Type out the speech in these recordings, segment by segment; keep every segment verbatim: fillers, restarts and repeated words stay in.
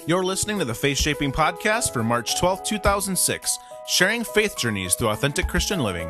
You're listening to the Faith Shaping Podcast for March twelfth, two thousand six, sharing faith journeys through authentic Christian living.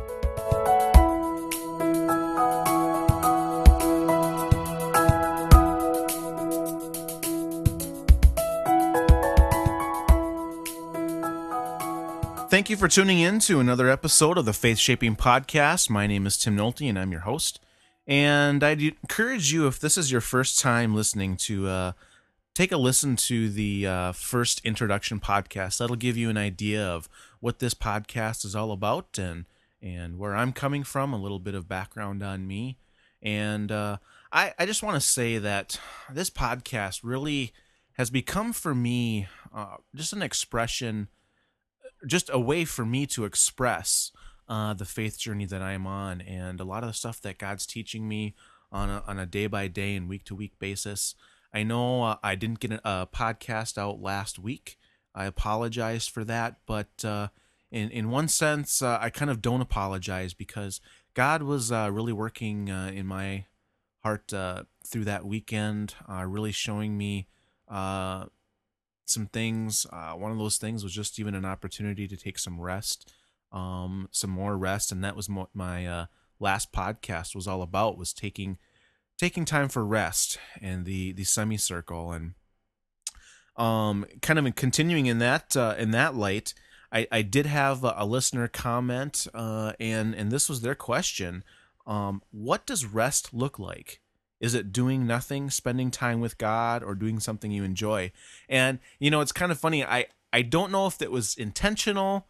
Thank you for tuning in to another episode of the Faith Shaping Podcast. My name is Tim Nolte, and I'm your host. And I'd encourage you, if this is your first time listening, to uh, take a listen to the uh, first introduction podcast. That'll give you an idea of what this podcast is all about and and where I'm coming from, a little bit of background on me. And uh, I, I just want to say that this podcast really has become for me uh, just an expression, just a way for me to express uh, the faith journey that I'm on, and a lot of the stuff that God's teaching me on a, on a day-by-day and week-to-week basis. I know uh, I didn't get a, a podcast out last week. I apologize for that, but uh, in in one sense, uh, I kind of don't apologize because God was uh, really working uh, in my heart uh, through that weekend, uh, really showing me uh, some things. Uh, one of those things was just even an opportunity to take some rest, um, some more rest, and that was mo- my uh, last podcast was all about, was taking taking time for rest and the the semicircle. And um kind of continuing in that uh, in that light, I, I did have a, a listener comment, uh, and and this was their question: um, what does rest look like? Is it doing nothing, spending time with God, or doing something you enjoy? And you know, it's kind of funny. I I don't know if that was intentional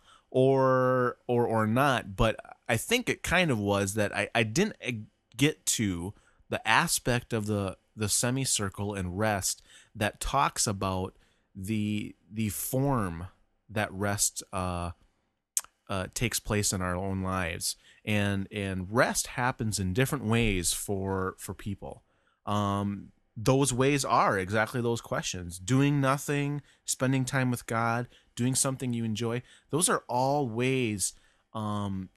or or or not, but I think it kind of was, that I I didn't get to the aspect of the the semicircle and rest that talks about the the form that rest uh, uh, takes place in our own lives, and and rest happens in different ways for for people. Um, those ways are exactly those questions: doing nothing, spending time with God, doing something you enjoy. Those are all ways um,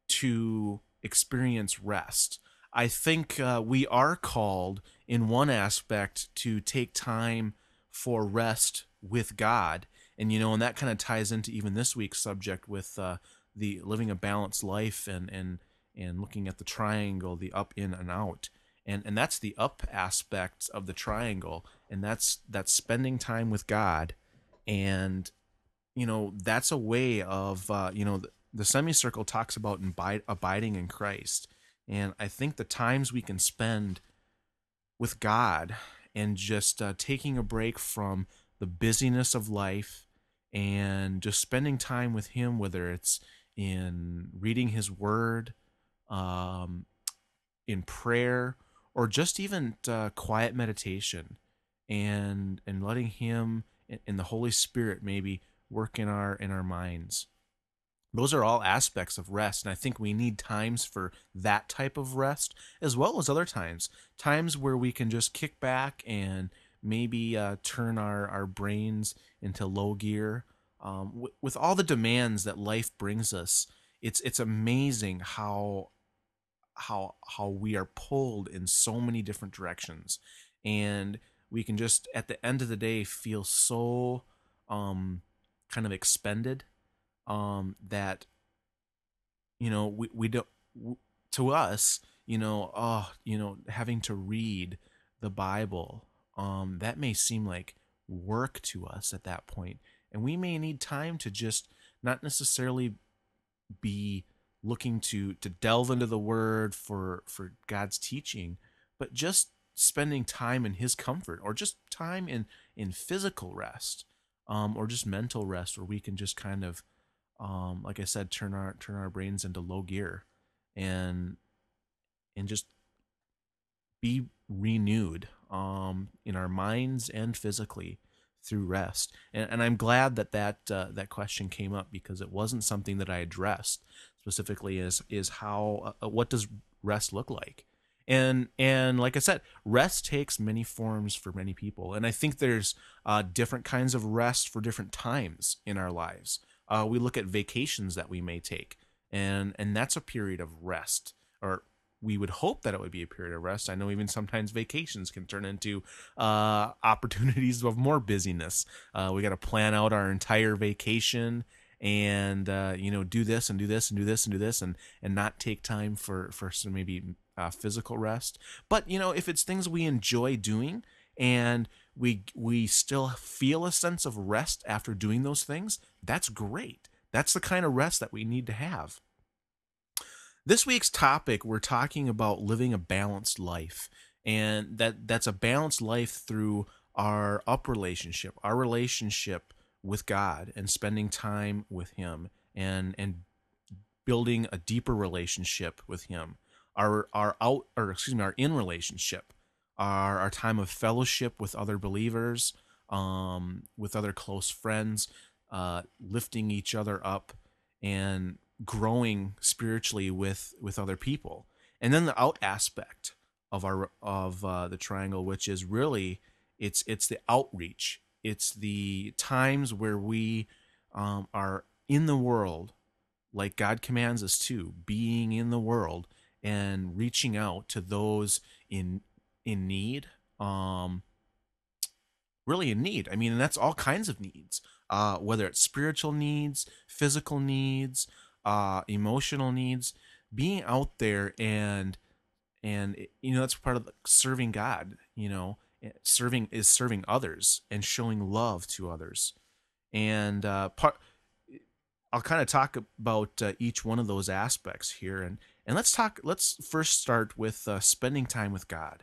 to experience rest. I think uh, we are called in one aspect to take time for rest with God. And, you know, and that kind of ties into even this week's subject with uh, the living a balanced life and, and, and looking at the triangle, the up, in, and out. And, and that's the up aspect of the triangle. And that's, that's spending time with God. And, you know, that's a way of, uh, you know, the, the semicircle talks about imbi- abiding in Christ. And I think the times we can spend with God and just uh, taking a break from the busyness of life and just spending time with Him, whether it's in reading His Word, um, in prayer, or just even uh, quiet meditation, and and letting Him and the Holy Spirit maybe work in our in our minds. Those are all aspects of rest, and I think we need times for that type of rest, as well as other times. Times where we can just kick back and maybe uh, turn our, our brains into low gear. Um, w- with all the demands that life brings us, it's it's amazing how how how we are pulled in so many different directions, and we can just at the end of the day feel so um, kind of expended. Um, that, you know, we, we don't, to us, you know, oh, you know, having to read the Bible, um, that may seem like work to us at that point. And we may need time to just not necessarily be looking to, to delve into the Word for, for God's teaching, but just spending time in His comfort, or just time in, in physical rest, um, or just mental rest, where we can just kind of, Um, like I said, turn our turn our brains into low gear, and and just be renewed um, in our minds and physically through rest. And, and I'm glad that that uh, that question came up, because it wasn't something that I addressed specifically. Is is how uh, what does rest look like? And and like I said, rest takes many forms for many people, and I think there's uh, different kinds of rest for different times in our lives. Uh, we look at vacations that we may take, and and that's a period of rest, or we would hope that it would be a period of rest. I know even sometimes vacations can turn into uh, opportunities of more busyness. Uh, we got to plan out our entire vacation and uh, you know do this and do this and do this and do this and and not take time for for some maybe uh, physical rest. But you know if it's things we enjoy doing and we we still feel a sense of rest after doing those things, that's great. That's the kind of rest that we need to have. This week's topic, we're talking about living a balanced life, and that that's a balanced life through our up relationship, our relationship with God, and spending time with Him, and and building a deeper relationship with Him. Our our out or excuse me, our in relationship, our our time of fellowship with other believers, um, with other close friends, uh, lifting each other up, and growing spiritually with with other people. And then the out aspect of our of uh, the triangle, which is really it's it's the outreach. It's the times where we um, are in the world, like God commands us to, being in the world and reaching out to those in in need. Um, really in need. I mean, and that's all kinds of needs. Uh, whether it's spiritual needs, physical needs, uh, emotional needs, being out there and and you know that's part of serving God. You know, serving is serving others and showing love to others. And uh, part, I'll kind of talk about uh, each one of those aspects here, and and let's talk. Let's first start with uh, spending time with God,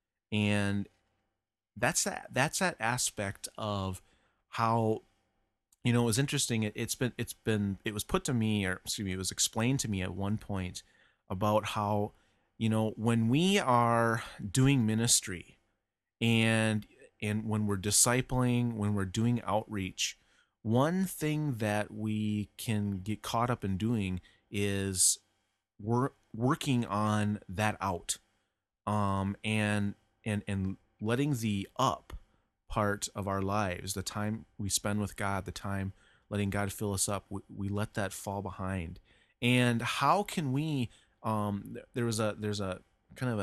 and that's that. That's that aspect of how. You know, it was interesting. It, it's been, it's been, it was put to me, or excuse me, it was explained to me at one point about how, you know, when we are doing ministry and, and when we're discipling, when we're doing outreach, one thing that we can get caught up in doing is we're working on that out, um, and, and, and letting the up part of our lives, the time we spend with God, the time letting God fill us up, we, we let that fall behind. And how can we? Um, there was a there's a kind of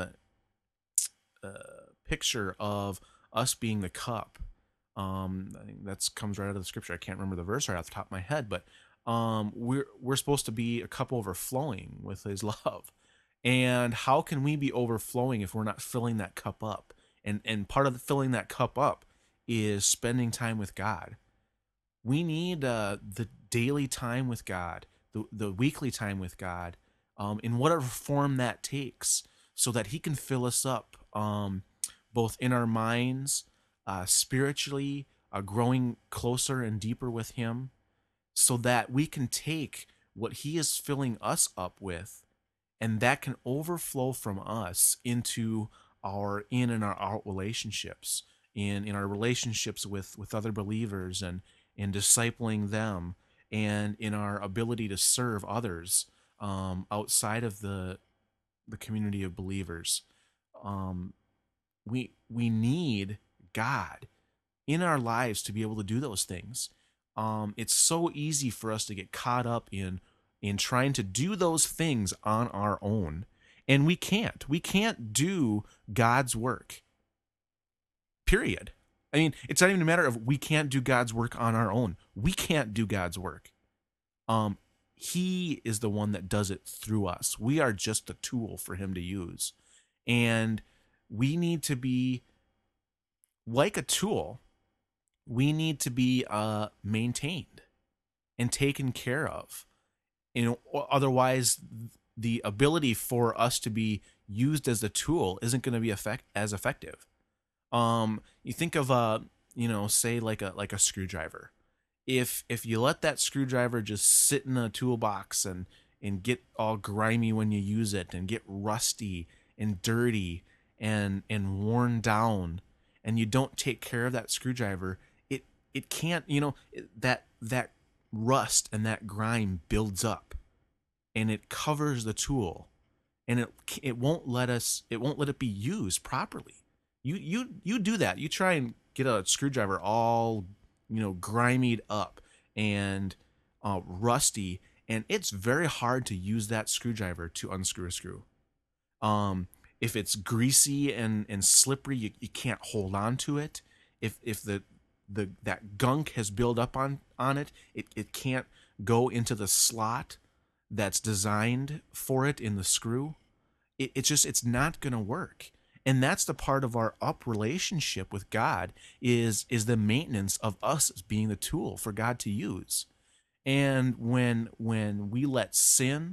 a, a picture of us being the cup. Um, I think that's comes right out of the scripture. I can't remember the verse right off the top of my head, but um, we're we're supposed to be a cup overflowing with His love. And how can we be overflowing if we're not filling that cup up? And and part of filling that cup up is spending time with God. We need uh, the daily time with God, the, the weekly time with God, um, in whatever form that takes, so that He can fill us up, um, both in our minds, uh, spiritually, uh, growing closer and deeper with Him, so that we can take what He is filling us up with, and that can overflow from us into our in and our out relationships. In, in our relationships with, with other believers and in discipling them, and in our ability to serve others um, outside of the the community of believers. Um, we we need God in our lives to be able to do those things. Um, it's so easy for us to get caught up in in trying to do those things on our own, and we can't. We can't do God's work. Period. I mean, it's not even a matter of we can't do God's work on our own. We can't do God's work. Um, He is the one that does it through us. We are just a tool for Him to use. And we need to be like a tool. We need to be uh, maintained and taken care of. You know, otherwise, the ability for us to be used as a tool isn't going to be effect- as effective. Um, you think of a, you know, say like a like a screwdriver. If if you let that screwdriver just sit in a toolbox and and get all grimy when you use it, and get rusty and dirty and and worn down, and you don't take care of that screwdriver, it it can't, you know, that that rust and that grime builds up, and it covers the tool, and it it won't let us it won't let it be used properly. You you you do that. You try and get a screwdriver all, you know, grimied up and uh, rusty, and it's very hard to use that screwdriver to unscrew a screw. Um, if it's greasy and, and slippery, you, you can't hold on to it. If if the the that gunk has built up on on it, it, it can't go into the slot that's designed for it in the screw. It, it's just it's not going to work. And that's the part of our up relationship with God is is the maintenance of us as being the tool for God to use. And when when we let sin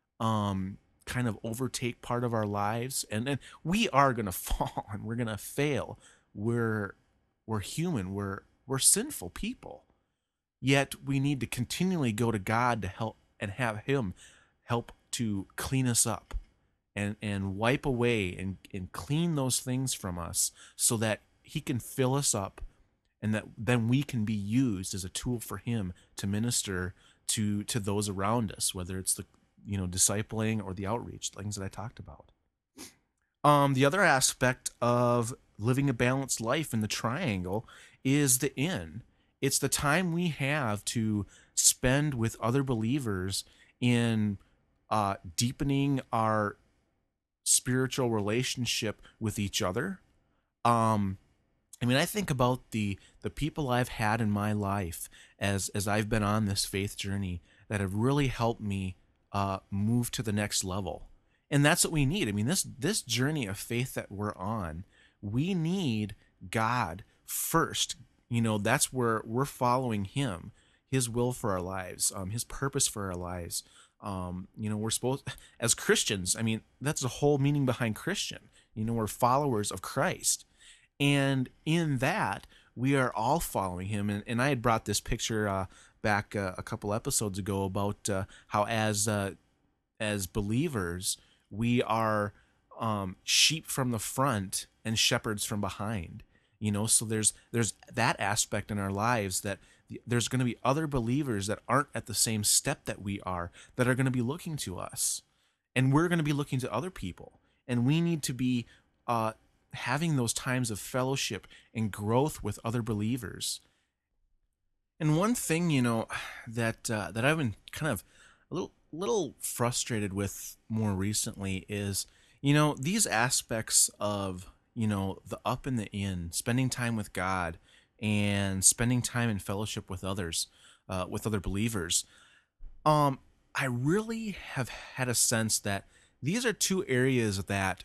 um kind of overtake part of our lives, and then we are going to fall and we're going to fail. We're we're human. We're we're sinful people. Yet we need to continually go to God to help and have him help to clean us up and and wipe away and and clean those things from us so that he can fill us up, and that then we can be used as a tool for him to minister to to those around us, whether it's the you know discipling or the outreach things that I talked about. Um the other aspect of living a balanced life in the triangle is the in. It's the time we have to spend with other believers in uh deepening our spiritual relationship with each other. um I mean, I think about the the people I've had in my life as as I've been on this faith journey that have really helped me uh, move to the next level, and that's what we need. I mean, this this journey of faith that we're on, we need God first. You know, that's where we're following Him, His will for our lives, um, His purpose for our lives. Um, you know, we're supposed as Christians. I mean, that's the whole meaning behind Christian. You know, we're followers of Christ. And in that, we are all following him. And, and I had brought this picture uh, back uh, a couple episodes ago about uh, how as uh, as believers, we are um, sheep from the front and shepherds from behind. You know, so there's there's that aspect in our lives that there's going to be other believers that aren't at the same step that we are that are going to be looking to us, and we're going to be looking to other people, and we need to be uh, having those times of fellowship and growth with other believers. And one thing, you know, that uh, that I've been kind of a little little frustrated with more recently is, you know, these aspects of, you know, the up and the in, spending time with God and spending time in fellowship with others, uh, with other believers. Um, I really have had a sense that these are two areas that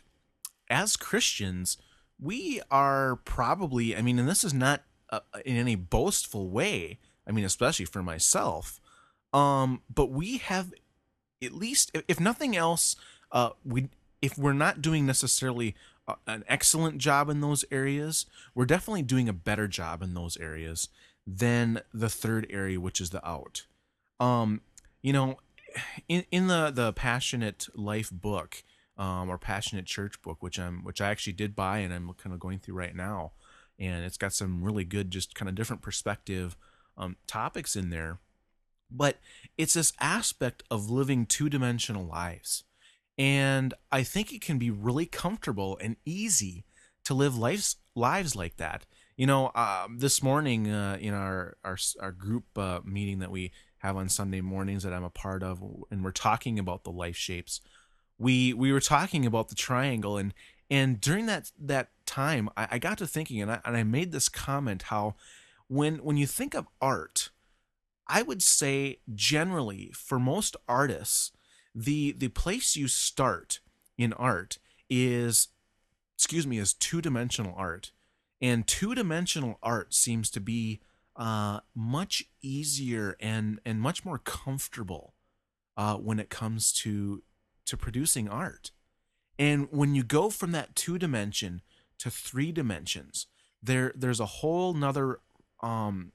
as Christians, we are probably, I mean, and this is not uh, in any boastful way, I mean, especially for myself, um, but we have at least, if, if nothing else, uh, we if we're not doing necessarily uh, an excellent job in those areas, we're definitely doing a better job in those areas than the third area, which is the out. Um, you know, in in the the Passionate Life book, um, or Passionate Church book, which I'm which I actually did buy and I'm kind of going through right now, and it's got some really good, just kind of different perspective um, topics in there. But it's this aspect of living two dimensional lives, and I think it can be really comfortable and easy to live lives lives like that. You know, um, this morning uh, in our our our group uh, meeting that we have on Sunday mornings that I'm a part of, and we're talking about the life shapes. We we were talking about the triangle, and and during that that time, I, I got to thinking, and I and I made this comment how when when you think of art, I would say generally for most artists, the the place you start in art is, excuse me, is two-dimensional art. And two-dimensional art seems to be uh, much easier and and much more comfortable uh, when it comes to to producing art. And when you go from that two dimension to three dimensions, there there's a whole nother um,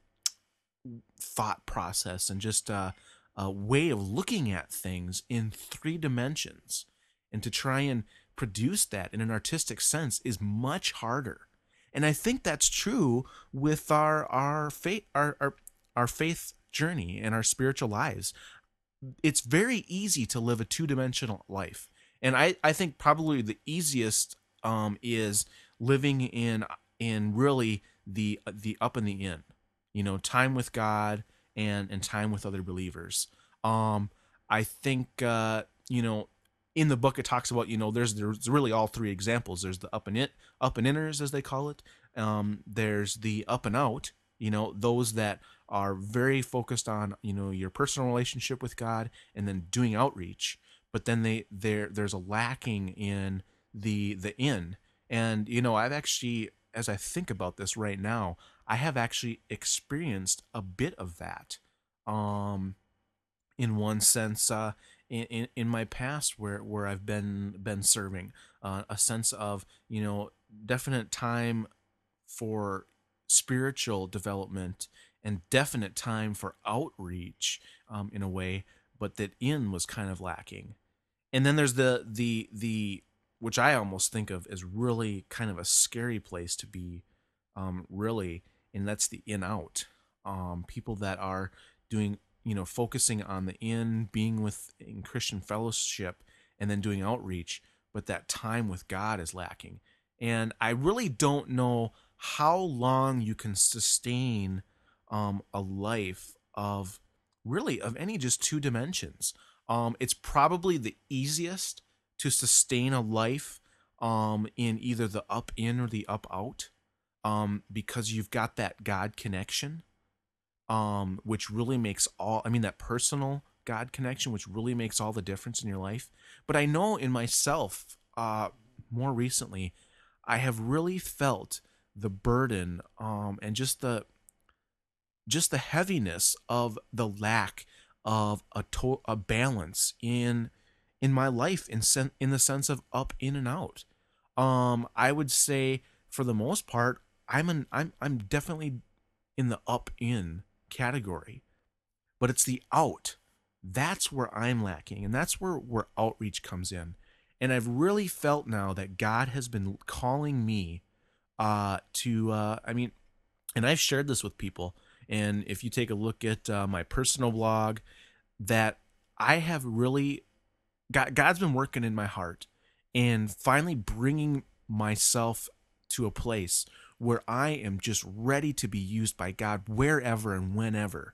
thought process and just a, a way of looking at things in three dimensions. And to try and produce that in an artistic sense is much harder. And I think that's true with our our faith our, our our faith journey and our spiritual lives. It's very easy to live a two-dimensional life. And I, I think probably the easiest um, is living in in really the the up and the in, you know, time with God and and time with other believers. Um, I think uh, you know in the book it talks about, you know, there's there's really all three examples. There's the up and it up and inners, as they call it. Um, there's the up and out, you know, those that are very focused on, you know, your personal relationship with God and then doing outreach. But then they there there's a lacking in the the in. And you know, I've actually, as I think about this right now, I have actually experienced a bit of that. Um, in one sense, uh, in, in in my past, where where I've been been serving, uh, a sense of, you know, definite time for spiritual development and definite time for outreach, um, in a way, but that in was kind of lacking. And then there's the the the which I almost think of as really kind of a scary place to be, um, really, and that's the in out. Um, people that are doing, you know, focusing on the in, being with in Christian fellowship, and then doing outreach, but that time with God is lacking. And I really don't know how long you can sustain, um, a life of really of any just two dimensions. Um, it's probably the easiest to sustain a life, um, in either the up in or the up out, um, because you've got that God connection, um, which really makes all, I mean, that personal God connection, which really makes all the difference in your life. But I know in myself, uh, more recently, I have really felt the burden, um, and just the just the heaviness of the lack of a to- a balance in in my life, in sen- in the sense of up in and out. Um, I would say for the most part, I'm an I'm I'm definitely in the up in category, but it's the out. That's where I'm lacking, and that's where where outreach comes in. And I've really felt now that God has been calling me, uh to uh I mean, and I've shared this with people. And if you take a look at, uh, my personal blog, that I have really God, God's been working in my heart and finally bringing myself to a place where I am just ready to be used by God wherever and whenever.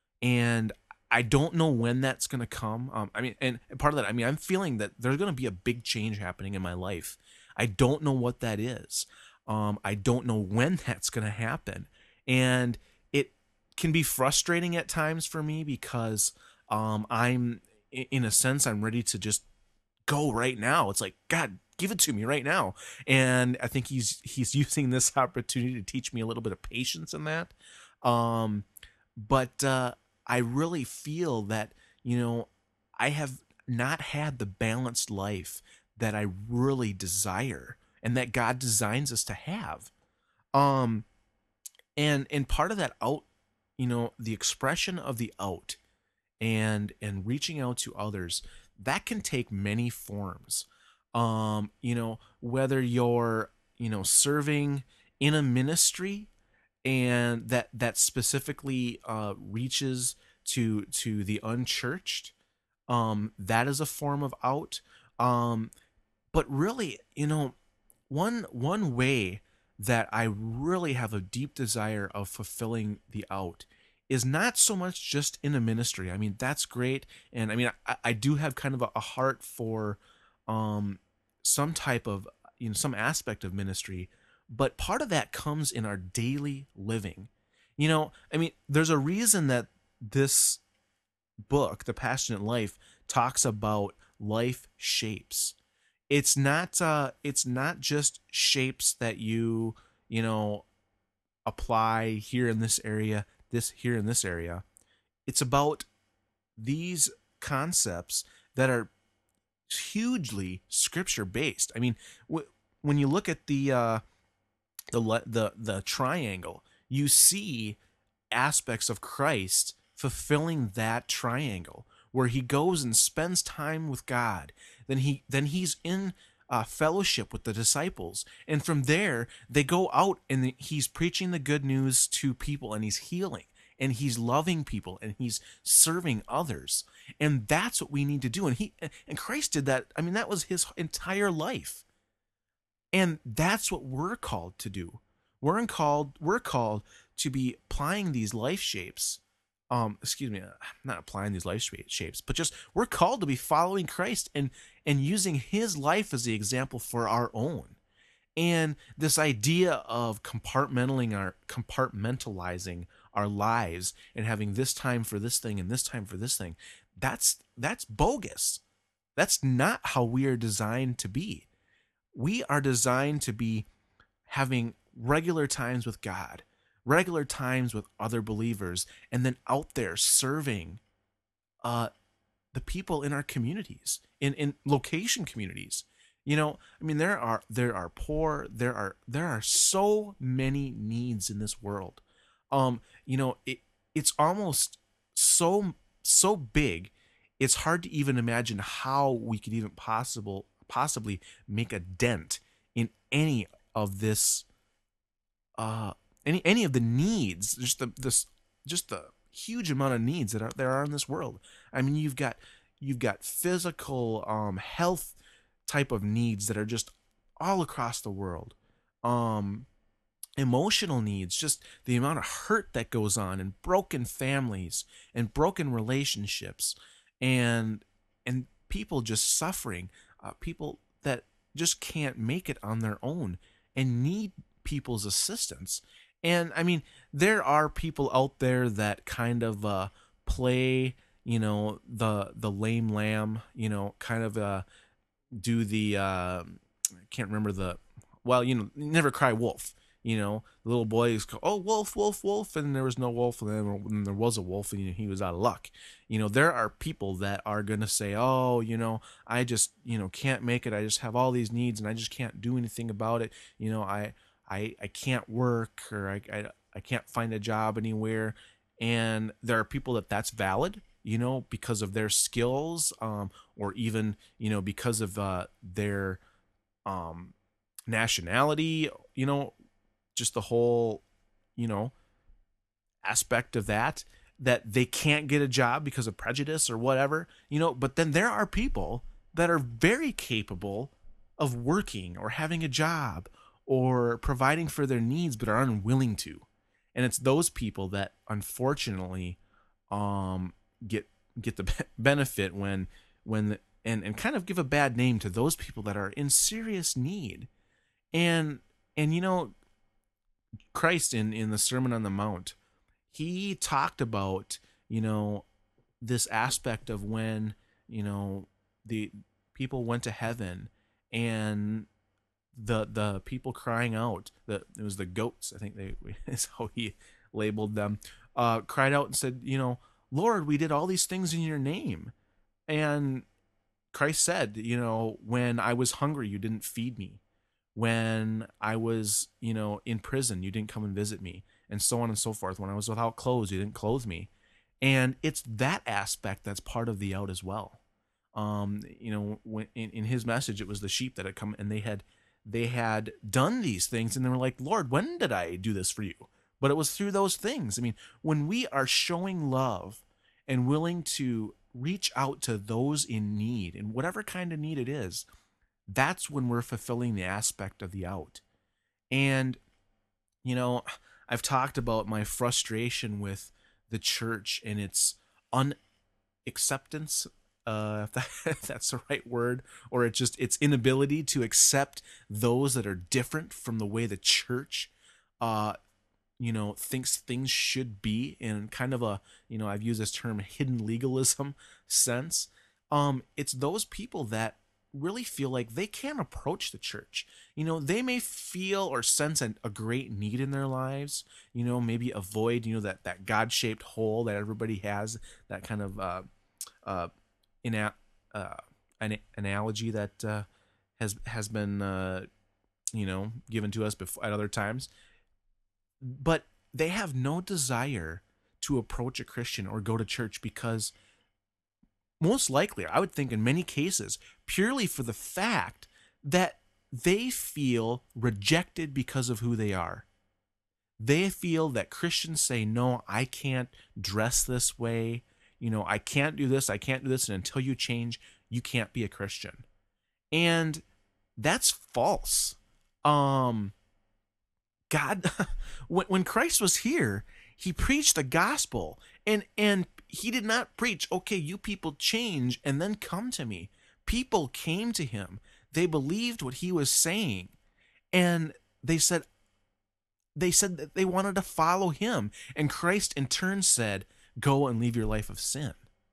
And I don't know when that's going to come. Um, I mean, and part of that, I mean, I'm feeling that there's going to be a big change happening in my life. I don't know what that is. Um, I don't know when that's going to happen. And it can be frustrating at times for me because, um, I'm, in a sense, I'm ready to just go right now. It's like, God, give it to me right now. And I think he's he's using this opportunity to teach me a little bit of patience in that. Um, but uh, I really feel that, you know, I have not had the balanced life that I really desire and that God designs us to have. Um, and and part of that out, you know, the expression of the out and and reaching out to others, that can take many forms. Um you know, whether you're, you know, serving in a ministry and that that specifically uh reaches to to the unchurched, um that is a form of out. Um but really, you know, one one way that I really have a deep desire of fulfilling the out is not so much just in a ministry. I mean, that's great, and I mean, I, I do have kind of a, a heart for, um, some type of, you know, some aspect of ministry, but part of that comes in our daily living. You know, I mean, there's a reason that this book, The Passionate Life, talks about life shapes. It's not uh it's not just shapes that you, you know, apply here in this area, this here in this area. It's about these concepts that are hugely scripture based. I mean, w- when you look at the uh the le- the the triangle, you see aspects of Christ fulfilling that triangle where he goes and spends time with God. Then he then he's in uh, fellowship with the disciples, and from there they go out and he's preaching the good news to people, and he's healing, and he's loving people, and he's serving others. And that's what we need to do. And he and Christ did that. I mean, that was his entire life. And that's what we're called to do. We're in called we're called to be applying these life shapes. Um, excuse me, I'm not applying these life shapes, but just we're called to be following Christ and and using his life as the example for our own. And this idea of compartmentalizing our compartmentalizing our lives and having this time for this thing and this time for this thing, that's that's bogus. That's not how we are designed to be. We are designed to be having regular times with God, regular times with other believers, and then out there serving uh, the people in our communities, in, in location communities. You know, I mean, there are there are poor, there are there are so many needs in this world. Um, you know, it it's almost so so big, it's hard to even imagine how we could even possible possibly make a dent in any of this uh any any of the needs, just the this just the huge amount of needs that are there are in this world. I mean, you've got you've got physical um health type of needs that are just all across the world. Um emotional needs, just the amount of hurt that goes on, and broken families and broken relationships, and and people just suffering, uh, people that just can't make it on their own and need people's assistance. And I mean, there are people out there that kind of uh play, you know, the the lame lamb, you know, kind of uh do the uh, I can't remember the well, you know, never cry wolf. You know, the little boys go, oh, wolf, wolf, wolf, and there was no wolf, and then when there was a wolf, and he was out of luck. You know, there are people that are gonna say, oh, you know, I just, you know, can't make it. I just have all these needs, and I just can't do anything about it. You know, I, I, I can't work, or I, I, I can't find a job anywhere. And there are people that that's valid, you know, because of their skills, um, or even, you know, because of uh, their um, nationality, you know, just the whole, you know, aspect of that, that they can't get a job because of prejudice or whatever, you know. But then there are people that are very capable of working or having a job or providing for their needs, but are unwilling to. And it's those people that unfortunately um, get get the benefit when when the, and and kind of give a bad name to those people that are in serious need. And and you know, Christ in in the Sermon on the Mount, he talked about, you know, this aspect of when, you know, the people went to heaven, and the the people crying out, the it was the goats, I think they is how he labeled them, uh cried out and said, you know, Lord, we did all these things in your name. And Christ said, you know, when I was hungry, you didn't feed me. When I was, you know, in prison, you didn't come and visit me, and so on and so forth. When I was without clothes, you didn't clothe me. And it's that aspect that's part of the out as well. Um, you know, when in, in his message, it was the sheep that had come, and they had they had done these things, and they were like, Lord, when did I do this for you? But it was through those things. I mean, when we are showing love and willing to reach out to those in need, and whatever kind of need it is, that's when we're fulfilling the aspect of the out. And, you know, I've talked about my frustration with the church and its unacceptance, uh, if, that, if that's the right word, or it's just its inability to accept those that are different from the way the church, uh, you know, thinks things should be, in kind of a, you know, I've used this term hidden legalism sense. Um, it's those people that really feel like they can't approach the church. You know, they may feel or sense a, a great need in their lives, you know, maybe avoid, you know, that, that God-shaped hole that everybody has, that kind of uh, uh, ina- uh, an analogy that uh, has has been, uh, you know, given to us before at other times. But they have no desire to approach a Christian or go to church because, most likely, I would think in many cases, purely for the fact that they feel rejected because of who they are. They feel that Christians say, no, I can't dress this way. You know, I can't do this. I can't do this. And until you change, you can't be a Christian. And that's false. Um, God, when, when Christ was here, he preached the gospel, and, and he did not preach, okay, you people change and then come to me. people came to him. They believed what he was saying, and they said they said that they wanted to follow him. And Christ in turn said, "Go and leave your life of sin."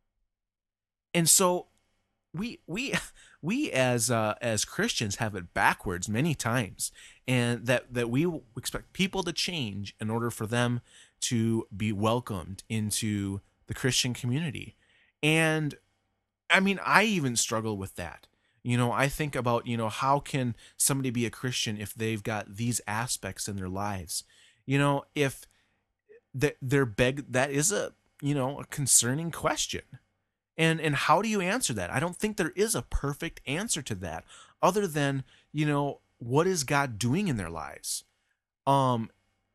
And so we we we as uh, as Christians have it backwards many times, and that that we expect people to change in order for them to be welcomed into the Christian community. And I mean, I even struggle with that. You know, I think about, you know, how can somebody be a Christian if they've got these aspects in their lives? You know, if that they're beg that is a, you know, a concerning question. And and how do you answer that? I don't think there is a perfect answer to that, other than, you know, what is God doing in their lives? Um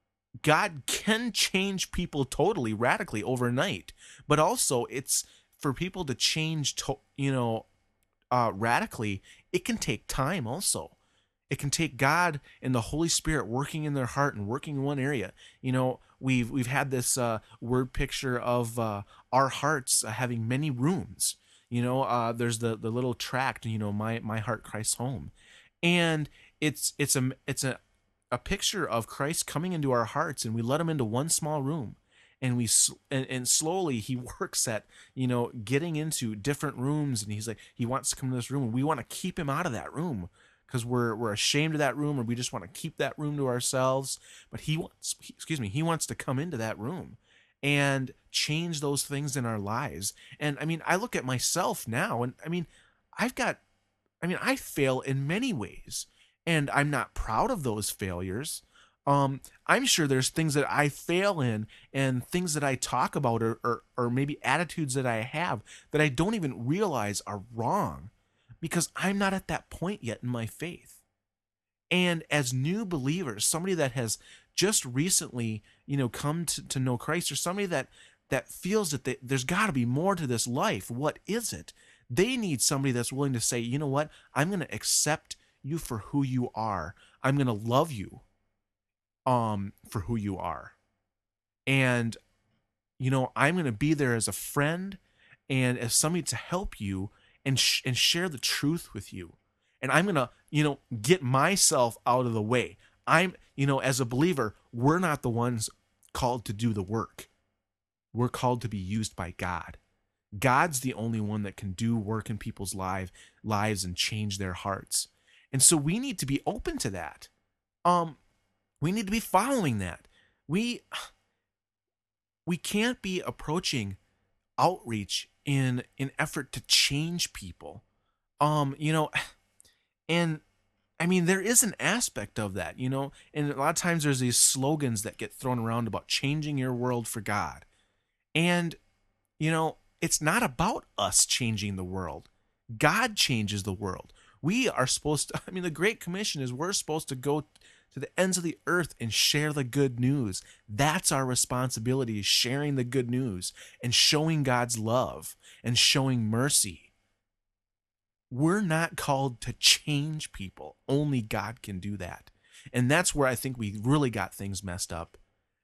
God can change people totally, radically overnight, but also it's for people to change, to, you know, uh, radically. It can take time. Also, it can take God and the Holy Spirit working in their heart and working in one area. You know, we've we've had this uh, word picture of uh, our hearts uh, having many rooms. You know, uh, there's the the little tract. You know, my my heart, Christ's home, and it's it's a it's a a picture of Christ coming into our hearts, and we let him into one small room, and we and, and slowly he works at, you know, getting into different rooms, and he's like, he wants to come to this room, and we want to keep him out of that room because we're we're ashamed of that room, or we just want to keep that room to ourselves. But he wants, excuse me, he wants to come into that room and change those things in our lives. And I mean, I look at myself now, and I mean, I've got, I mean, I fail in many ways. And I'm not proud of those failures. Um, I'm sure there's things that I fail in, and things that I talk about, or, or or maybe attitudes that I have that I don't even realize are wrong, because I'm not at that point yet in my faith. And as new believers, somebody that has just recently, you know, come to, to know Christ, or somebody that that feels that they, there's got to be more to this life. What is it? They need somebody that's willing to say, you know what, I'm going to accept you for who you are. I'm going to love you um for who you are. And you know, I'm going to be there as a friend and as somebody to help you, and sh- and share the truth with you. And I'm going to, you know, get myself out of the way. I'm, you know, as a believer, we're not the ones called to do the work. We're called to be used by God. God's the only one that can do work in people's life, lives and change their hearts. And so we need to be open to that. Um, we need to be following that. We we can't be approaching outreach in an effort to change people. Um, you know, and I mean, there is an aspect of that, you know, and a lot of times there's these slogans that get thrown around about changing your world for God. And, you know, it's not about us changing the world. God changes the world. We are supposed to, I mean, the Great Commission is we're supposed to go to the ends of the earth and share the good news. That's our responsibility, is sharing the good news and showing God's love and showing mercy. We're not called to change people. Only God can do that. And that's where I think we really got things messed up.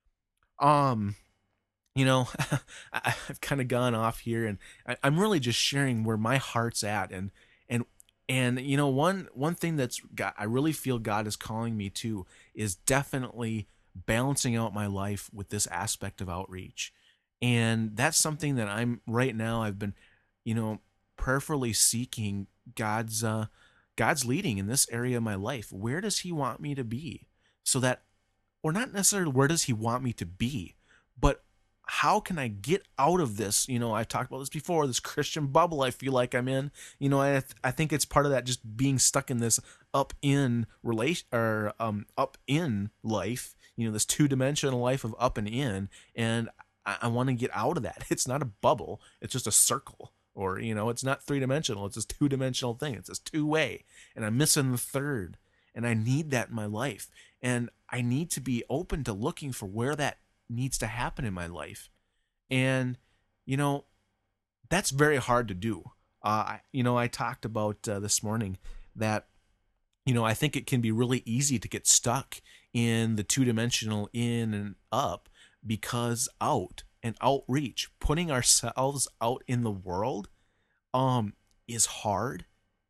Um, you know, I've kind of gone off here, and I'm really just sharing where my heart's at, and and And you know, one one thing that's got, I really feel God is calling me to, is definitely balancing out my life with this aspect of outreach. And that's something that I'm right now, I've been, you know, prayerfully seeking God's uh God's leading in this area of my life. Where does he want me to be? So that, or not necessarily where does he want me to be, but how can I get out of this? You know, I've talked about this before, this Christian bubble I feel like I'm in. You know, I th- I think it's part of that, just being stuck in this up in relation, or um up in life, you know, this two-dimensional life of up and in, and I, I want to get out of that. It's not a bubble, it's just a circle. Or, you know, it's not three-dimensional, it's this two-dimensional thing. It's this two-way, and I'm missing the third. And I need that in my life. And I need to be open to looking for where that needs to happen in my life. And you know, that's very hard to do. uh I, you know, I talked about uh, this morning that, you know, I think it can be really easy to get stuck in the two-dimensional in and up, because out and outreach, putting ourselves out in the world, um is hard,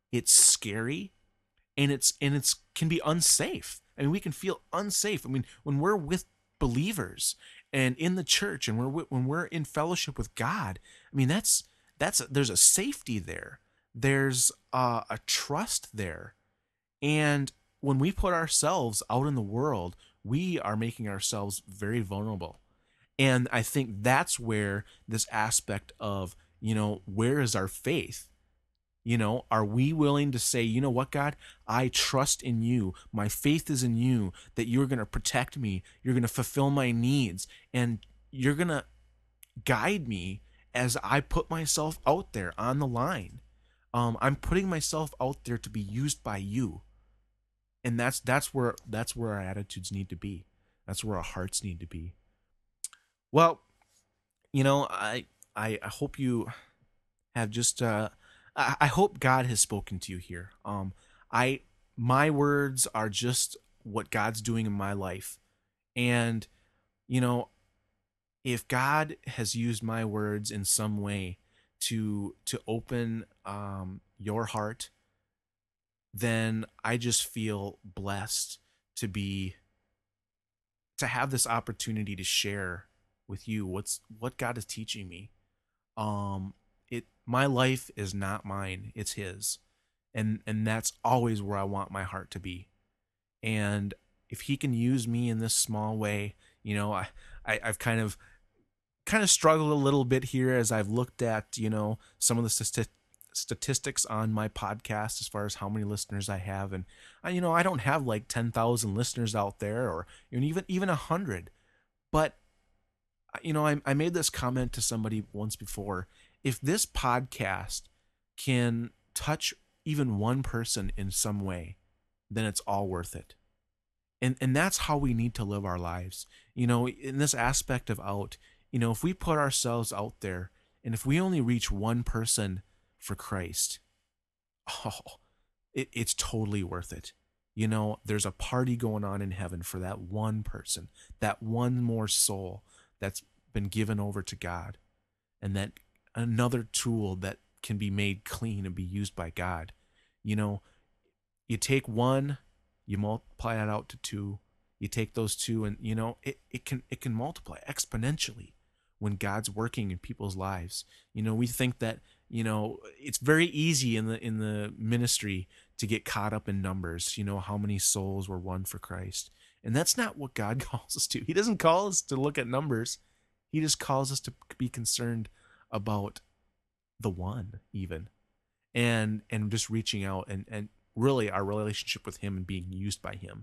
it's scary, and it's and it's can be unsafe. I mean, we can feel unsafe. I mean, when we're with believers and in the church, and we're when we're in fellowship with God, I mean, that's that's a, there's a safety there. There's uh, a trust there. And when we put ourselves out in the world, we are making ourselves very vulnerable. And I think that's where this aspect of, you know, where is our faith? You know, are we willing to say, you know what, God, I trust in you. My faith is in you, that you're going to protect me. You're going to fulfill my needs, and you're going to guide me as I put myself out there on the line. Um, I'm putting myself out there to be used by you. And that's that's where that's where our attitudes need to be. That's where our hearts need to be. Well, you know, I I, I hope you have just uh, I, I hope God has spoken to you here. Um, I my words are just what God's doing in my life, and you know, if God has used my words in some way to to open um, your heart, then I just feel blessed to be to have this opportunity to share with you what's what God is teaching me. Um it my life is not mine, it's his. And and that's always where I want my heart to be. And if he can use me in this small way, you know, I, I I've kind of kind of struggled a little bit here as I've looked at, you know, some of the stati- statistics on my podcast as far as how many listeners I have. And, I, you know, I don't have like ten thousand listeners out there, or even even one hundred. But, you know, I, I made this comment to somebody once before. If this podcast can touch even one person in some way, then it's all worth it. And and that's how we need to live our lives. You know, in this aspect of out, you know, if we put ourselves out there, and if we only reach one person for Christ, oh, it, it's totally worth it. You know, there's a party going on in heaven for that one person, that one more soul that's been given over to God, and that another tool that can be made clean and be used by God. You know, you take one, you multiply that out to two, you take those two, and you know, it, it can it can multiply exponentially when God's working in people's lives. You know, we think that, you know, it's very easy in the in the ministry to get caught up in numbers, you know, how many souls were won for Christ. And that's not what God calls us to. He doesn't call us to look at numbers. He just calls us to be concerned about the one, even. And and just reaching out and, and really our relationship with him and being used by him.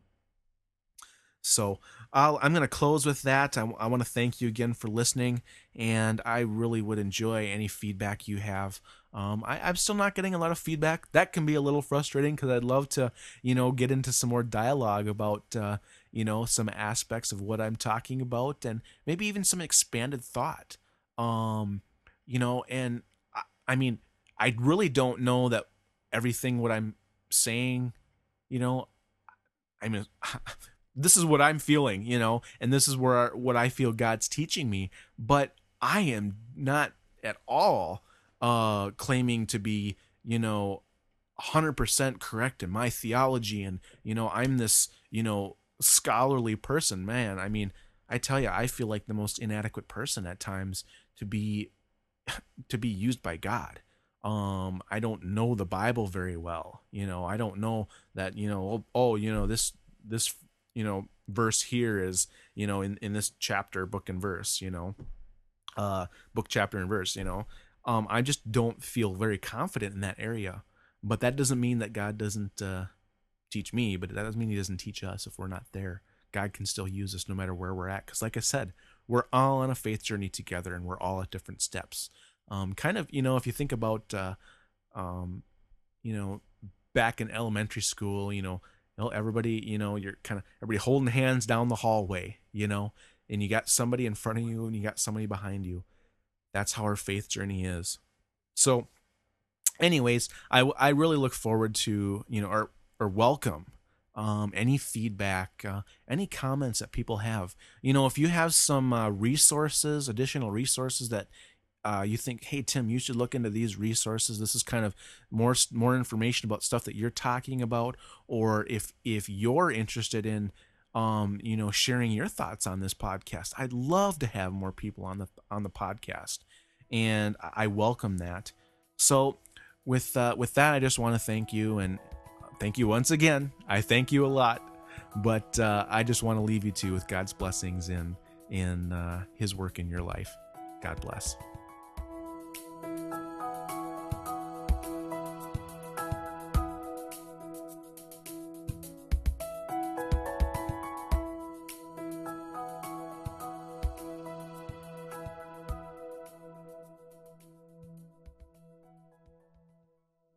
So I'll, I'm going to close with that. I, I want to thank you again for listening, and I really would enjoy any feedback you have. Um, I, I'm still not getting a lot of feedback. That can be a little frustrating because I'd love to, you know, get into some more dialogue about, uh, you know, some aspects of what I'm talking about, and maybe even some expanded thought. Um, you know, and I, I mean, I really don't know that everything what I'm saying, you know, I mean. This is what I'm feeling, you know, and this is where what I feel God's teaching me. But I am not at all uh, claiming to be, you know, one hundred percent correct in my theology. And, you know, I'm this, you know, scholarly person, man. I mean, I tell you, I feel like the most inadequate person at times to be to be used by God. Um, I don't know the Bible very well. You know, I don't know that, you know, oh, oh you know, this this you know, verse here is, you know, in, in this chapter, book and verse, you know, uh, book, chapter, and verse, you know, um, I just don't feel very confident in that area. But that doesn't mean that God doesn't uh, teach me, but that doesn't mean he doesn't teach us if we're not there. God can still use us no matter where we're at. Because like I said, we're all on a faith journey together, and we're all at different steps. Um, kind of, you know, if you think about, uh, um, you know, back in elementary school, you know, You know, everybody, you know, you're kind of everybody holding hands down the hallway, you know, and you got somebody in front of you and you got somebody behind you. That's how our faith journey is. So anyways, I, I really look forward to, you know, or, or welcome um, any feedback, uh, any comments that people have. You know, if you have some uh, resources, additional resources that uh, you think, hey, Tim, you should look into these resources. This is kind of more more information about stuff that you're talking about. Or if if you're interested in, um, you know, sharing your thoughts on this podcast, I'd love to have more people on the on the podcast, and I welcome that. So with uh, with that, I just want to thank you, and thank you once again. I thank you a lot, but uh, I just want to leave you two with God's blessings in in uh, His work in your life. God bless.